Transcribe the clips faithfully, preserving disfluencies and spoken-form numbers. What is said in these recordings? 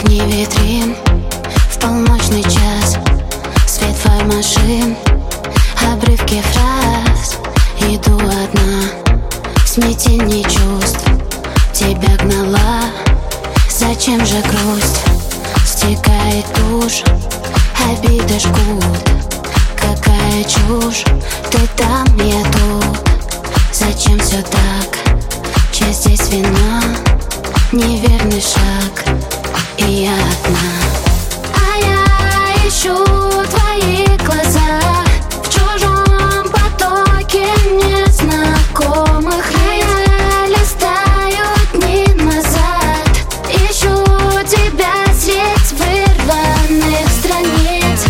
огни витрин, в полночный час свет фар машин, обрывки фраз. Иду одна в смятении чувств, тебя гнала. Зачем же грусть? Стекает тушь, обиды жгут. Какая чушь, ты там, я тут. Зачем все так? Чья здесь вина? Неверный шаг, и я одна. А я ищу твои глаза в чужом потоке незнакомых лиц. Листаю дни назад, ищу тебя средь вырванных страниц.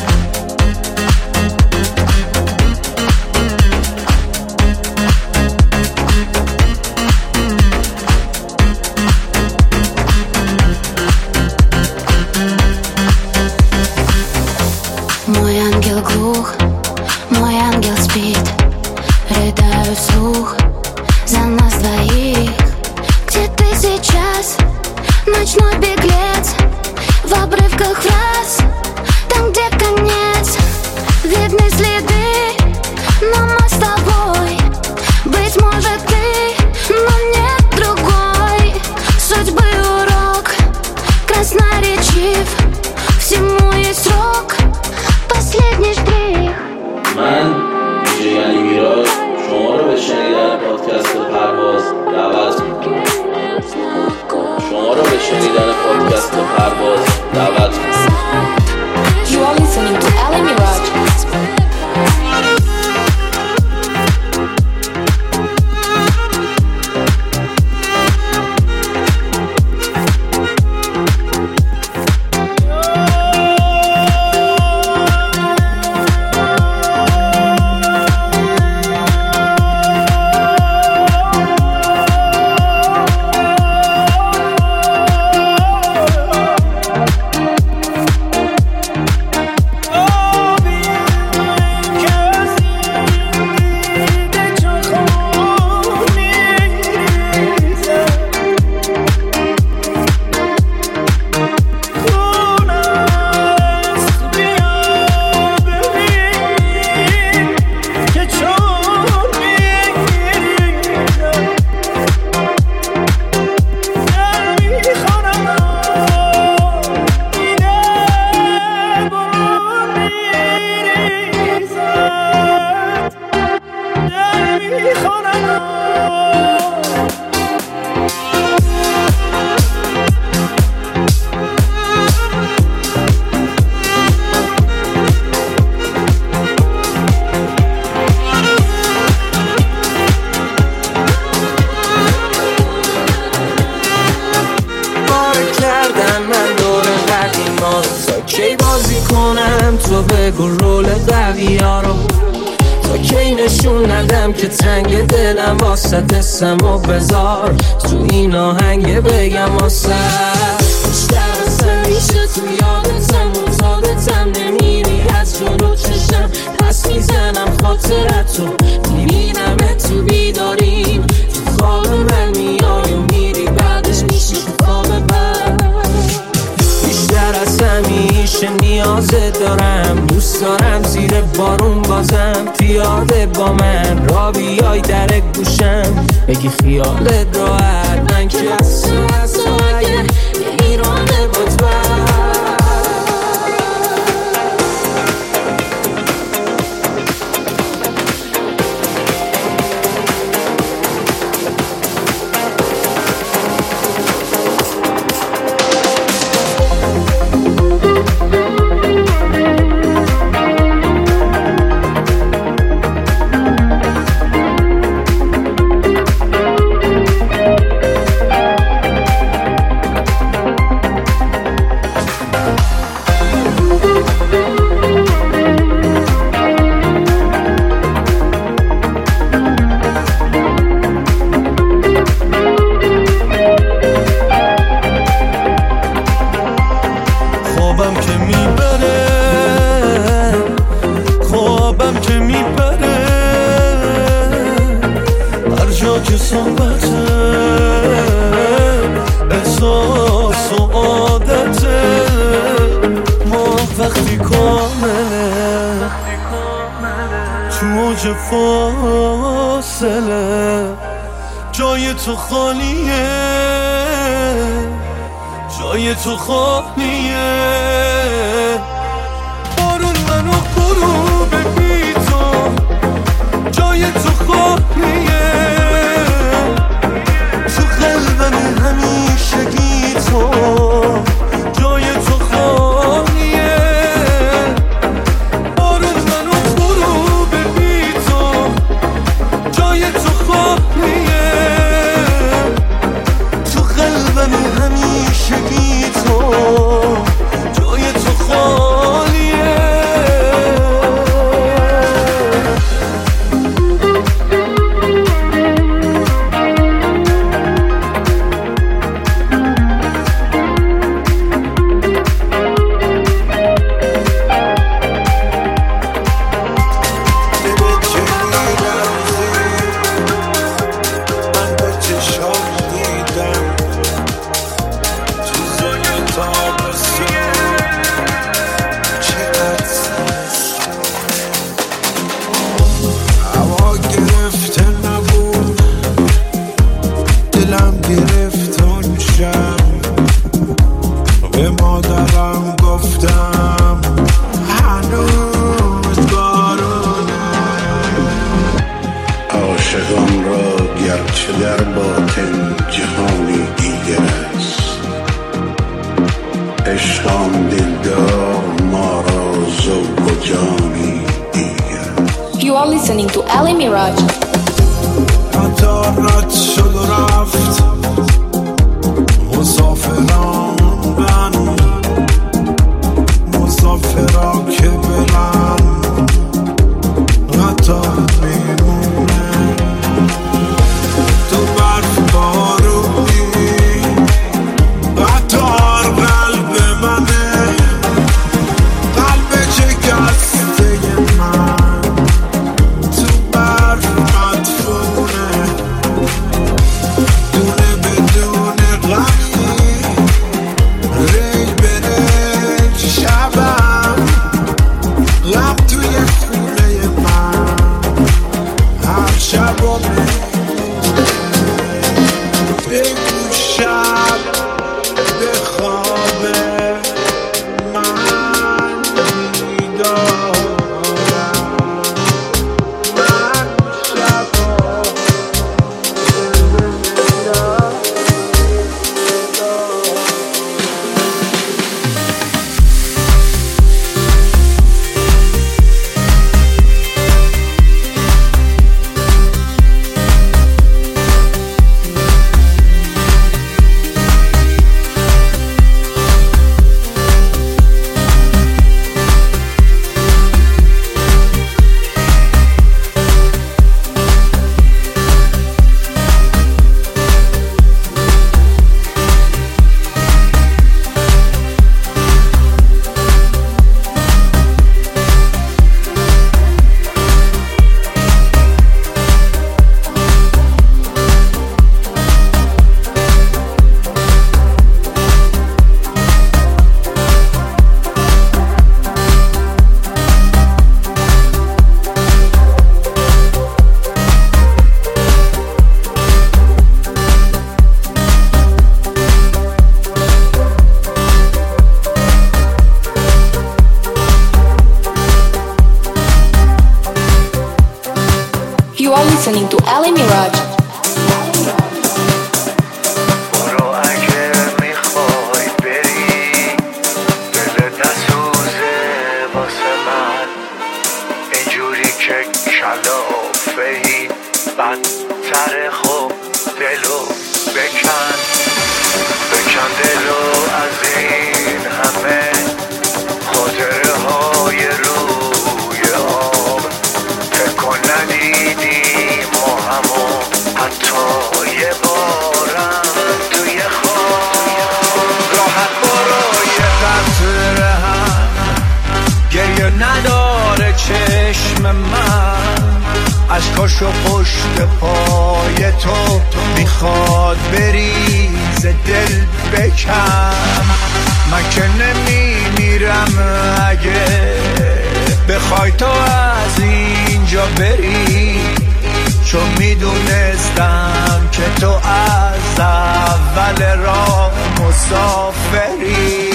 Мой ангел глух, мой ангел спит. Рыдаю вслух за нас двоих. Где ты сейчас, ночной беглец? В обрывках фраз, там, где конец. Видны следы, но мы с тобой. Быть может ты, но нет другой. Судьбы урок красноречив, всему есть срок. Последний штрих. من میشه یعنی میراج شما رو به شنیدن پادکست پرواز دعوت میکنم. شما رو به شنیدن پادکست پرواز دعوت میکنم. You are listening to Ali Miraj. کی بازی کنم تو بگو رول بقیه رو، تا کی نشون ندم که تنگ دلم واسه دستم و بذار تو این آهنگ بگم واسه بیشتر اصلا میشه تو یادتم مزادتم نمیری از جلو چشم پس میزنم خاطرتو میبینم تو بیداریم تو خواب من میای و میری بعدش میشه تو خواب من بیشتر از همیشه نیازت دارم دوست دارم زیر بارون بازم پیاده با من را بیای در گوشم بگی خیالت راحت من که از تو از تو اگه ایرانه مطمئن اوج فاصله جای تو خالیه، جای تو خالیه. بارون منو غروب بی تو، جای تو خالیه. تو قلبم همیشگی تو، جای تو خالیه. بارون منو غروب بی تو، جای تو خالیه. تو قلبم همیشگی تو، جای تو خالیه. You are listening to Ali Miraj. قطارت شد و رفت مسافران من، مسافرا که برن قطار میمونه. تو برف بارونی قطار قلب منه، قلب شکسته من تو برف مدفونه. دونه بدون غمی ریل به ریل شبم، غم توی خونه من هر شب و بگو شب به خواب من میدارم. من شبا You are listening to Ali Miraj. برو اگه میخوای بری، دلت نسوزه واسه من. اینجوری که کلافه‌ای بدتر، خوب دلو بکن، بکن دلو از این همه خاطره های روی آب. فکر کن ندیدیم ما همو حتی یه بارم توی خواب. راحت برای قطره هم گریه نداره چشم من، اشکاشو پشت پای تو میخواد بریز دل بکن. من که نمیمیرم اگه بخوای تو از این همینجا بری، چون میدونستم که تو از اول راه مسافری.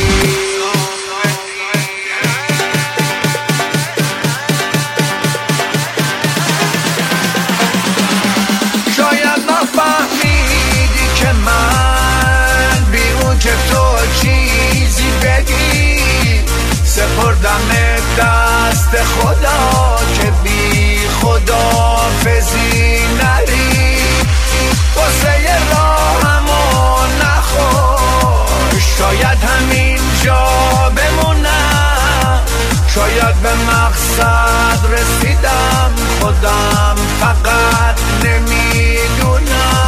شاید نفهمیدی که من بی اون که تو چیزی بگی، سپردم دست خدا که بی خداحافظی نری. واسه راهمو نخور، شاید همینجا بمونم، شاید به مقصد رسیدم، خودم فقط نمیدونم.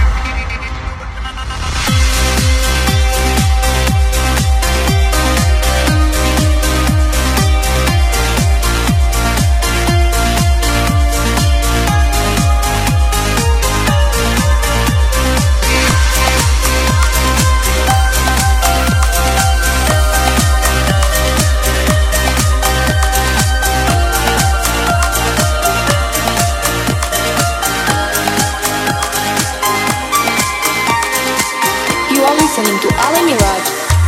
Listening to Ali Miraj.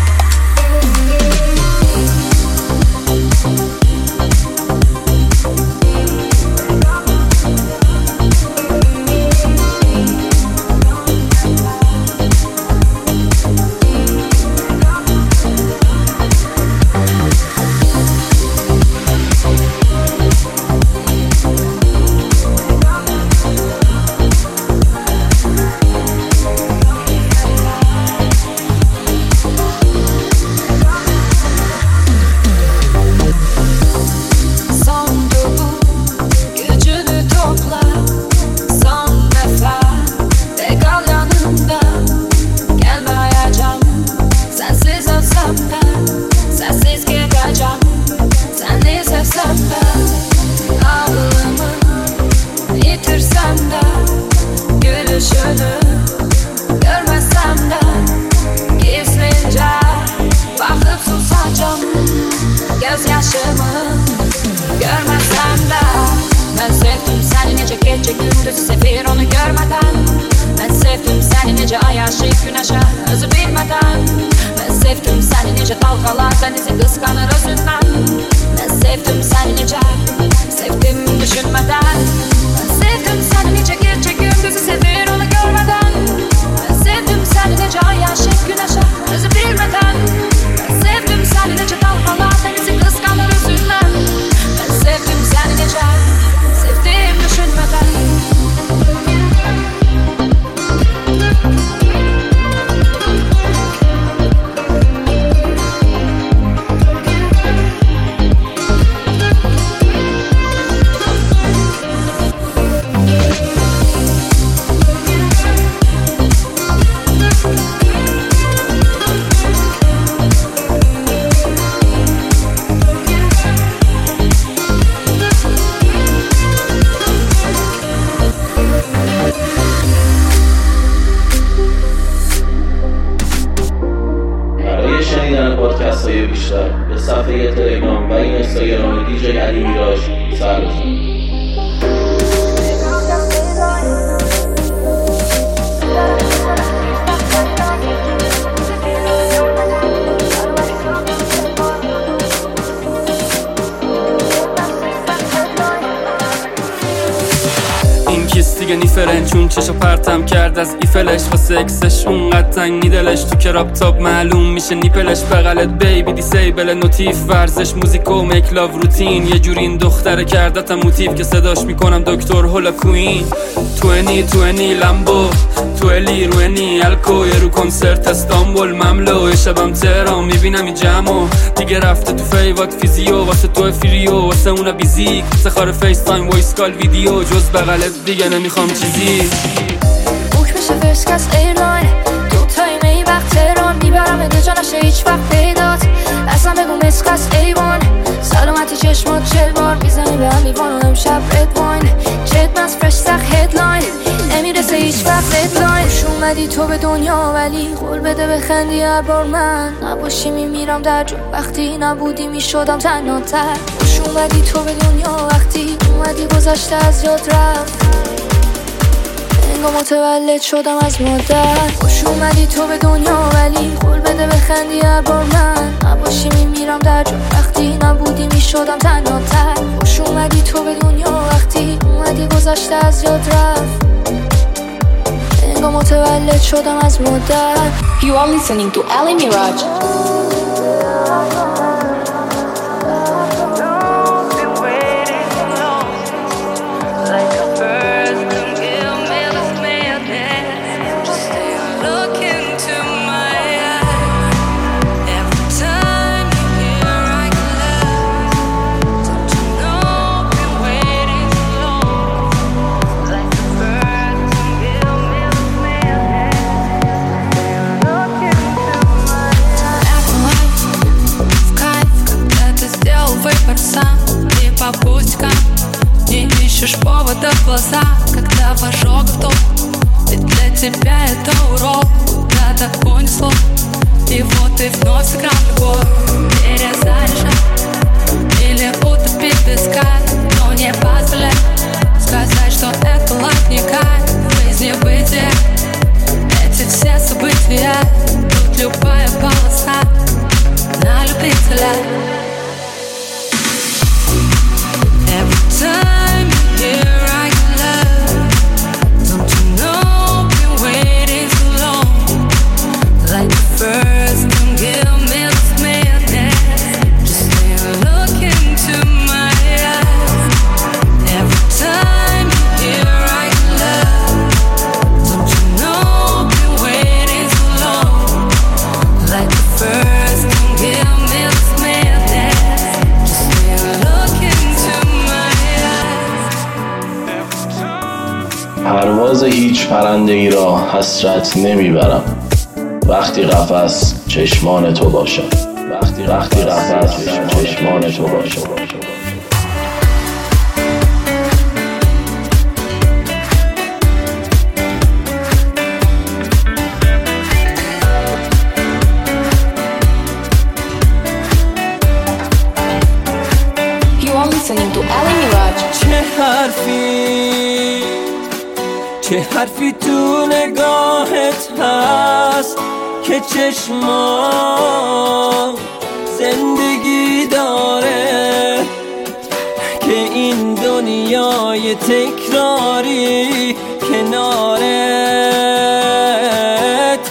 بیشتر به صفحه تلگرام و اینستاگرام دیجی علی میراج سر بزن. دیگه نیفرن چون چشو پرتم کرد از ایفلش واسه اکسش اونقدر تنگی دلش تو کراب تاپ معلوم میشه نیپلش بغلت بیبی دیسیبل نوتیف ورزش موزیکو میک لاو روتین یه جوری این دختره کردتم موتیف که صداش میکنم دکتر هولا کوین توینی توینی لامبو تویلی روینی الکو یه رو کنسرت استانبول مملو شبم تهران میبینم این جمعو دیگه رفته تو فیوات فیزیو واسه تو فریو واسه اونا بیزیک واسه خار فیس تایم وایس کال ویدیو جز بغلت دیگه نمیخوام چیزی بوک بشه فرست کلاس ایرلاین دو تای می وقت تهران میبرم اده جا نشه هیچ وقت پیدات اصلا بگو مسکاس ایوان سلامتی چشمات چل بار میزنی به هم لیوان و امشب رد واین چت مز فرش سخ هدلاین نمیرسه هیچ وقت ددلاین خوش اومدی تو به دنیا ولی قول بده بخندی هر بار من نباشی میمیرم در جو وقتی نبودی میشدم تنها تر خوش خوش اومدی تو به دنیا وقتی اومدی گذشته از یاد رفت انگار متولد شدم از مادر. خوش اومدی تو به دنیا ولی قول بده بخندی هر بار من نباشی میمیرم در جا وقتی نبودی میشدم تنها تر. خوش اومدی تو به دنیا وقتی اومدی گذشته از یاد رفت انگار متولد شدم از مادر. You are listening to Ali Mirage. Не ищешь повода в глаза, когда в ожогах топ. Ведь для тебя это урок, куда-то понесло. И вот ты вновь сыграл любовь, перезаряжай или утопить в песках. Но не позволяй сказать, что это лайф не кайф. В жизни бытия эти все события, тут любая полоса на любителя. Every time you hear I can love, don't you know been waiting so long. Like the first, don't give me this madness. Just stay and look into my eyes. Every time you hear I can love, don't you know been waiting so long. Like the first, don't give me this madness. Just stay and look into پرواز هیچ پرنده ای را حسرت نمیبرم وقتی قفس چشمان تو باشم. وقتی وقتی قفس چشمان تو باشم. You are listening to Ali Mirage. چه حرفی چه حرفی تو نگاهت هست که چشمان زندگی داره که این دنیای تکراری کنارت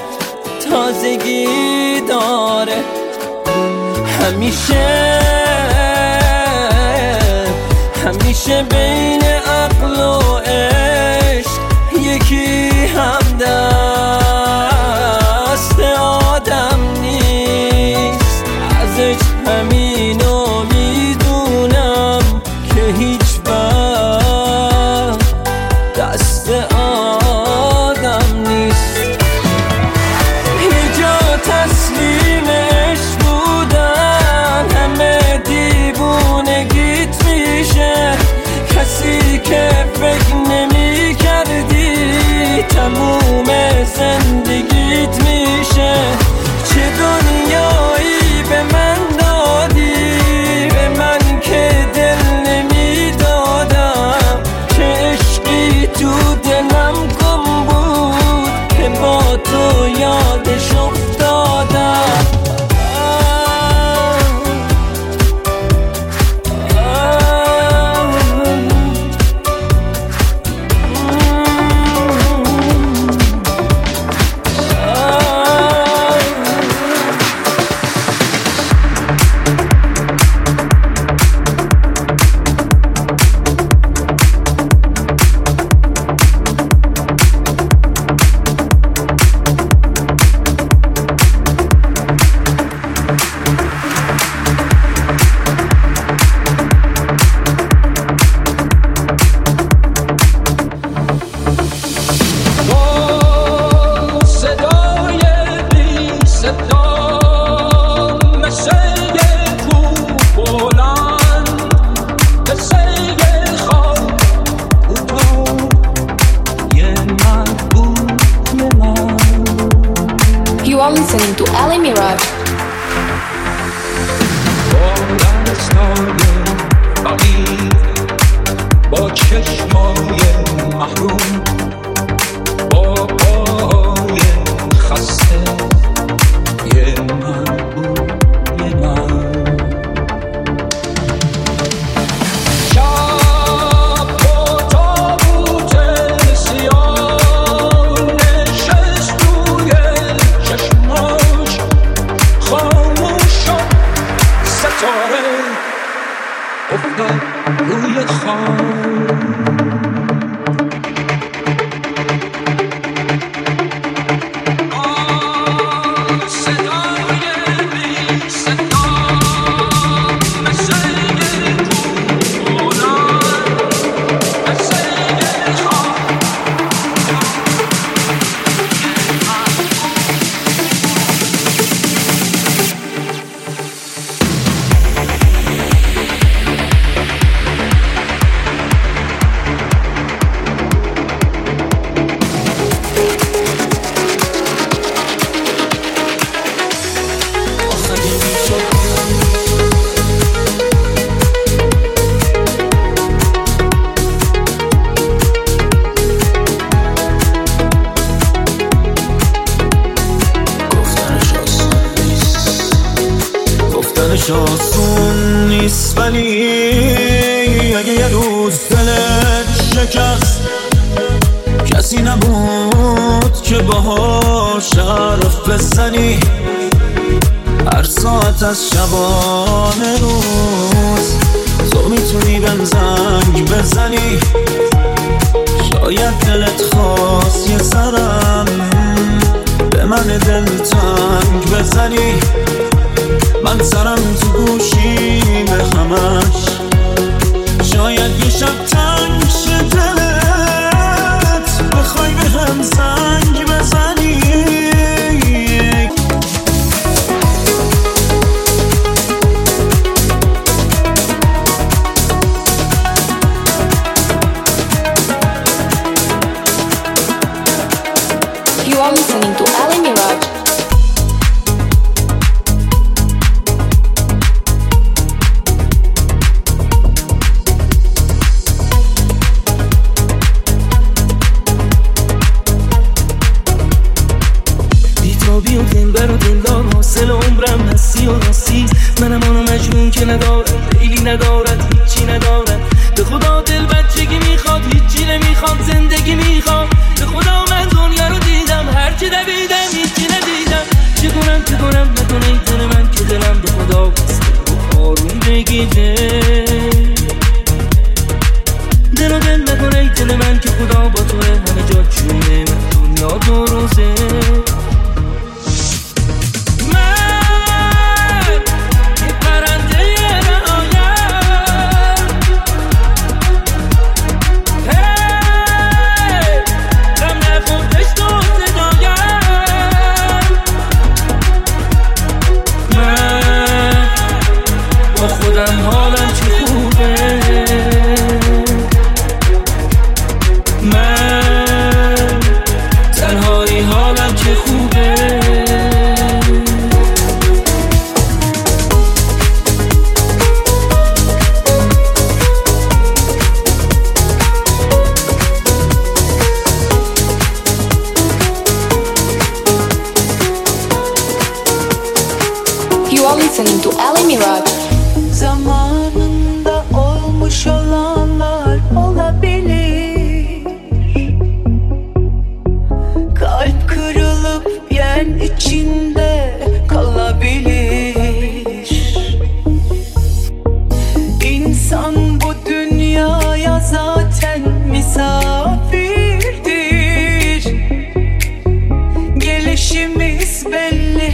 تازگی داره. همیشه همیشه بین عقل و عشق یکی همدست آدم نیست. ازش همینو میدونم که هیچ وقت دست آدم نیست. یه جا تسلیم عشق بودن همه دیوونگیت میشه. کسی که فکر نمی کردی تموم زندگیت میشه. چه دنیایی به من دادی به من که دل نمی دادم. چه عشقی تو دلم گم بود که با تو یادش افتادم. You are listening to Ali Mirage. باران سایه فقیر با چشمای محروم، با پای خسته یه مربوط یه مربوط. شب با تابوت سیاه نشست روی چشماش، خاموش شد ستاره افتاد روی خان. آسون نیست، ولی اگه یه روز دلت شکست، کسی نبود که باهاش حرف بزنی هر ساعت از شبانه روز. تو میتونی بهم زنگ بزنی، شاید دلت خواست یه سرم به من دلتنگ بزنی. من سرم تو گوشی به همش، شاید یه شب تنگ شه دلت بخوای به هم زنگ بزنی. You are listening to Ali Mirage. بیا دل برو دلدار حاصل عمرم هستی و راستی. منم آنو مجنون که ندارد لیلی ندارد هیچی ندارد. به خدا دل بچگی میخواد هیچی نمیخواد زندگی میخواد. به خدا من دنیا رو دیدم هرچی دویدم هیچی ندیدم. چه کنم چه کنم نکنه ای دل من که دلم به خدا بسته و آروم بگیده. دل و دل نکنه ای دل من که خدا با توه همه جا چونه من دنیا دو روزه. You are listening to Ali Mirage. Zamanında olmuş olanlar olabilir. Kalp kırılıp yen içinde kalabilir. İnsan bu dünyaya zaten misafirdir. Gelişimiz belli,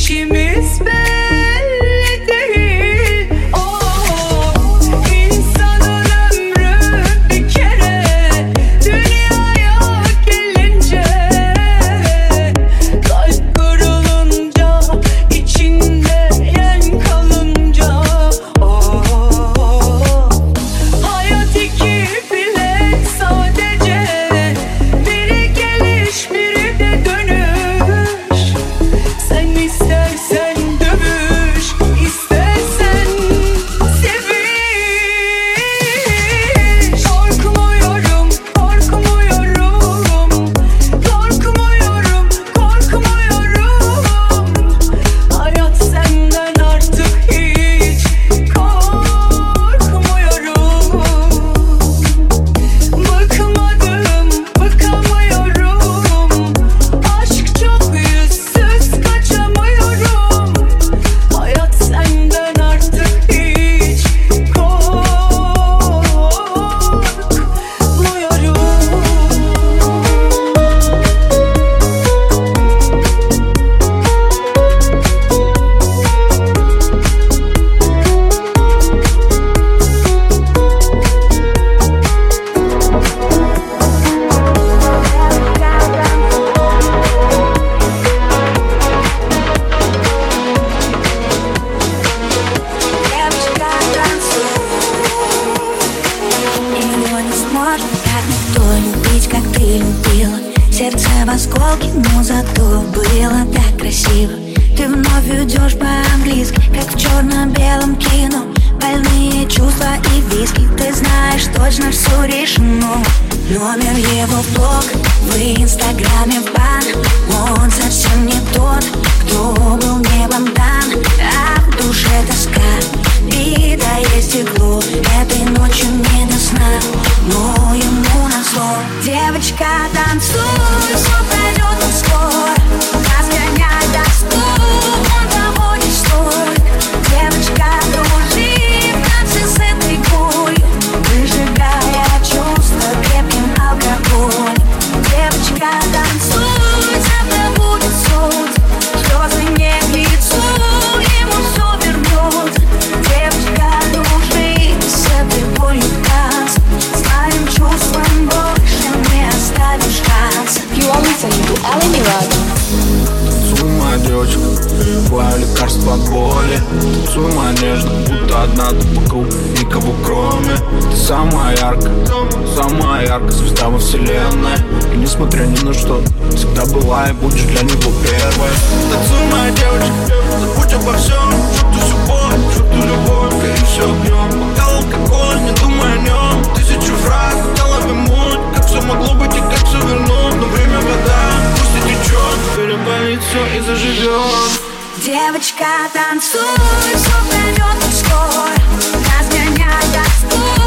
gidişimiz belli değil. Oh, insan любовью идешь по-английски, как в черно-белом кино. Больные чувства и виски, ты знаешь, точно все решено. Номер его в блог, в инстаграме в бан. Он совсем не тот, кто был небом дан. А в душе тоска, битое стекло. Этой ночью не до сна, но ему назло. Девочка, танцуй, все пройдет не скоро. Разгоняй тоску, он того не стоит. Девочка, дружи в танце с этой болью, выжигая чувства крепким алкоголем. Девочка, танцуй, завтра будет солнце, слезы не к лицу, ему все вернется. Девочка, дружи с этой болью в танце, своим чувством больше не оставишь шанса. You are listening to Ally Mirage. Танцуй, моя девочка, твое лекарство от боли. Танцуй, моя нежно, будто одна ты вокруг, никого кроме. Ты самая яркая, самая яркая звезда во вселенной. И несмотря ни на что, всегда была и будешь для него первой. Танцуй, моя девочка, забудь обо всем. Чувствуй всю боль, чувствуй любовь, гори все огнем. Бокал алкоголь, не думай о нем. Тысячу фраз, в голове муть, как все могло быть и как все вернуть. Но время вода, пусть и течет, переболит все и заживет. Девочка, танцуй, все пройдет не скоро. Разгоняй тоску,